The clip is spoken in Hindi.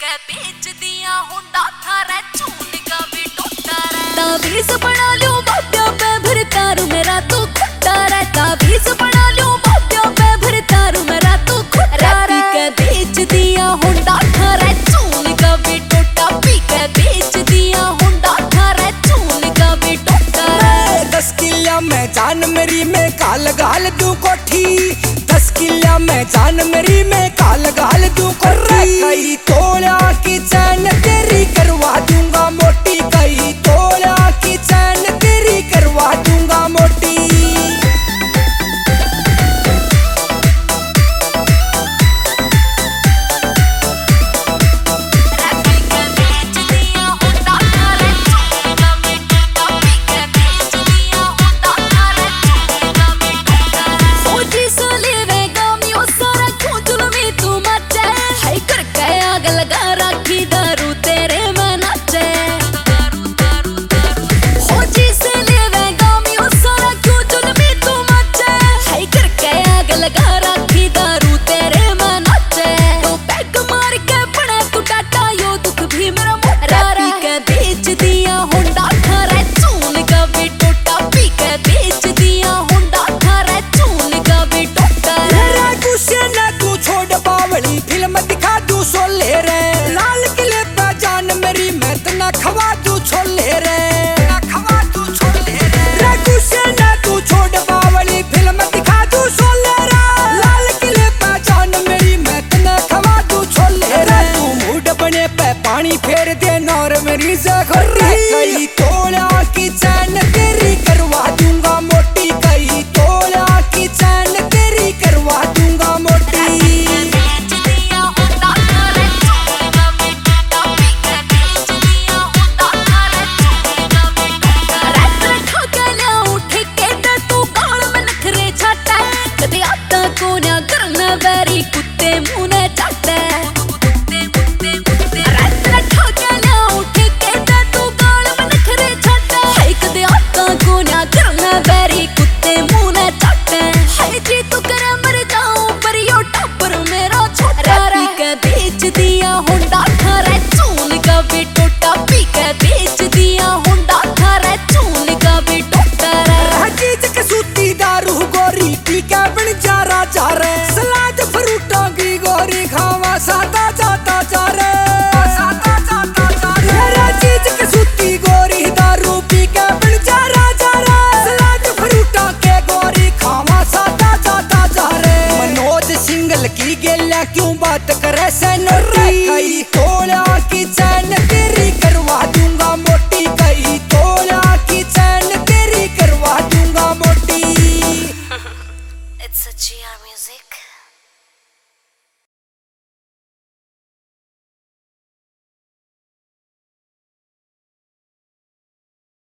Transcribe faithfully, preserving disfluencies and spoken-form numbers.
के बेच दिया हुंडा थारा चून का भी टूटा रे ताबीज बना लूं बाप्या पे भर तारू मेरा तू खुट्टा रे ताबीज बना लूं बाप्या पे भर तारू मेरा तू खुट्टा रे के बेच दिया हुंडा थारा चून का भी टूटा पी के बेच दिया हुंडा थारा चून का भी टूटा रे दस किला में जान मेरी में काल गाल तू कोठी दस किला में जान मेरी में काल गाल तू कोठी कई तोड़ा की चैन तेरी करवा दूंगा मोटी कई तोड़ा की चैन तेरी करवा दूंगा मोटी लगा रखी दारू तेरे में नाचे हो जी से लेवेगा मियो सारा क्यों जुल्मी तू मचे है करके आग लगा रखी दारू तेरे में नाचे तो पैग मार के पड़े तू टाटा यो दुख भी मेरा मोटा पी के बेच दिया हुंडा थारा चून का भी टूटा पी के बेच दिया हुंडा थारा चून का भी टूटा रे गुस्से ना तू छोड़ बावली फिल्म दिखा दू सोले रे लाल किले पे जान मेरी मैं तना खवा तू छोले रे खवा तू छोले रे रे गुस्से ना तू छोड़ बावली फिल्म दिखा दू सोले रे लाल किले पे जान मेरी मैं तना खवा तू छोले रे तू मूड बने पे पानी फेर दे नौर मेरी से खरी कई तोड़ा की चैन तेरी करवा दूंगा मोटी कई तोड़ा की चैन तेरी करवा दूंगा मोटी करना बैरी कुत्ते मुंह ने चाटे रात रखा के ना उठे के दा तू गाल में नखरे छाटे है कदे आता को ना करना बैरी कुत्ते मुंह ने चाटे है जी तू करे मर जाऊं पर यो टप्पर मेरा छोटा रे के बेच दिया हुंडा थारा चून का भी टूटा पी के बेच दिया हुंडा थारा चून का भी टूटा रे हकीज के सूती दारू गोरी पी के बन जा राजा रे सलाद फ्रूटों की गोरी खावा साता जाता जा रे साता जाता जा रे मेरा चीज के सूती गोरी दारू पी के बन जा राजा रे सलाद फ्रूटों के गोरी खावा साता जाता जा रे मनोज सिंगल की गेला क्यों बात करे से नोटी कई तोड़ा की चैन तेरी करवा दूंगा मोटी कई तोड़ा की चैन तेरी करवा दूंगा मोटी It's a G R music.